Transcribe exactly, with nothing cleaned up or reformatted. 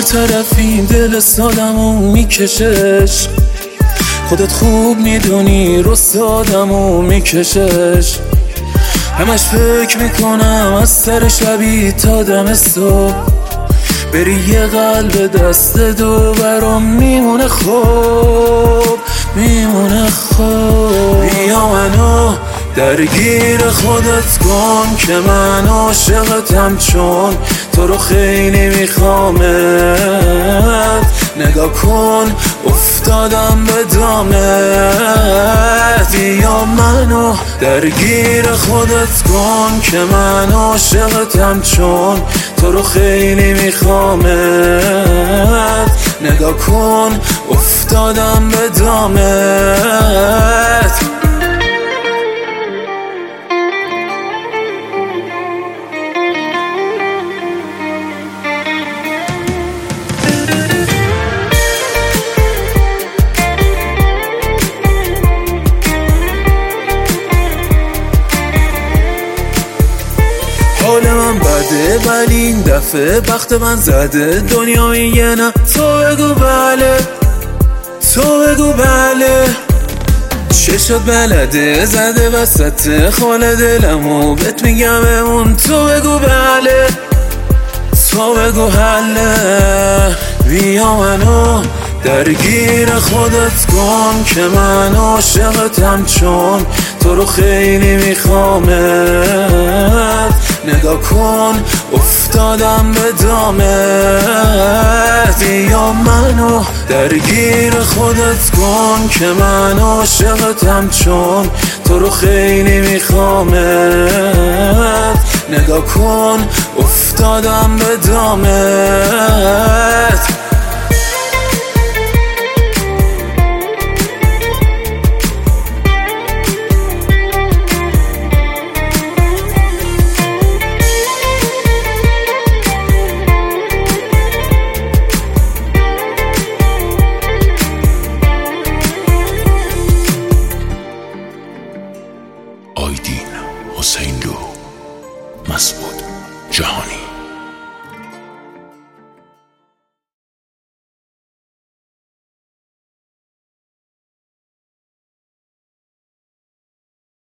طرفی دل سادمو میکشش، خودت خوب میدونی رو سادمو میکشش. همش فکر میکنم از سر شبی تا دم صبح، بری یه قلب دست دو برام میمونه خوب، میمونه خوب. بیا منو درگیر خودت کن که من عاشقتم، چون تو رو خیلی میخوامت. نگاه کن افتادم به دامت، بیا منو درگیر خودت کن که من عاشقتم، چون تو رو خیلی میخوامت. نگاه کن افتادم به دامت. حال من بده ولی این دفعه بخت من زده، دنیا میگه نه تو بگو بله، تو بگو بله. چشات بلده زده وسط خال دلمو، بهت میگم بمون، تو بگو بله، تو بگو حله. بیا منو درگیر خودت کن که من عاشقتم، چون تو رو خیلی میخوامت. نگاه کن افتادم به دامت، بیا منو درگیر خودت کن که من عاشقتم، چون تو رو خیلی میخوامت. نگاه کن افتادم به دامت. آیدین حسین لو، مسعود جهانی.